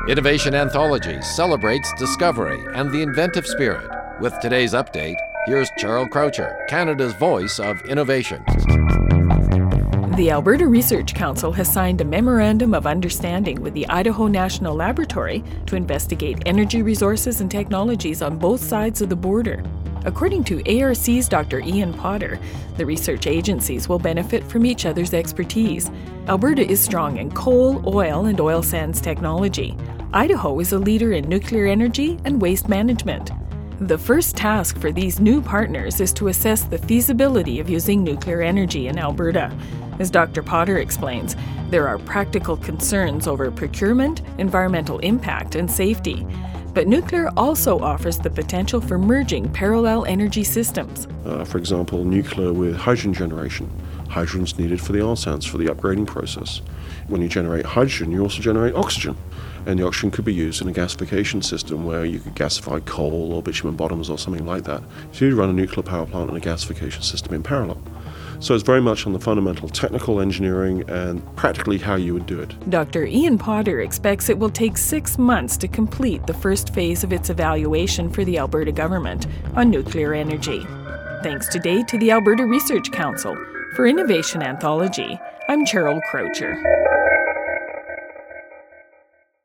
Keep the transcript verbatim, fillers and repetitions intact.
Innovation Anthology celebrates discovery and the inventive spirit. With today's update, here's Cheryl Croucher, Canada's voice of innovation. The Alberta Research Council has signed a Memorandum of Understanding with the Idaho National Laboratory to investigate energy resources and technologies on both sides of the border. According to A R C's Doctor Ian Potter, the research agencies will benefit from each other's expertise. Alberta is strong in coal, oil, and oil sands technology. Idaho is a leader in nuclear energy and waste management. The first task for these new partners is to assess the feasibility of using nuclear energy in Alberta. As Doctor Potter explains, there are practical concerns over procurement, environmental impact, and safety. But nuclear also offers the potential for merging parallel energy systems. Uh, for example, nuclear with hydrogen generation. Hydrogen is needed for the oil sands, for the upgrading process. When you generate hydrogen, you also generate oxygen. And the oxygen could be used in a gasification system where you could gasify coal or bitumen bottoms or something like that. So you run a nuclear power plant and a gasification system in parallel. So it's very much on the fundamental technical engineering and practically how you would do it. Doctor Ian Potter expects it will take six months to complete the first phase of its evaluation for the Alberta government on nuclear energy. Thanks today to the Alberta Research Council. For Innovation Anthology, I'm Cheryl Croucher.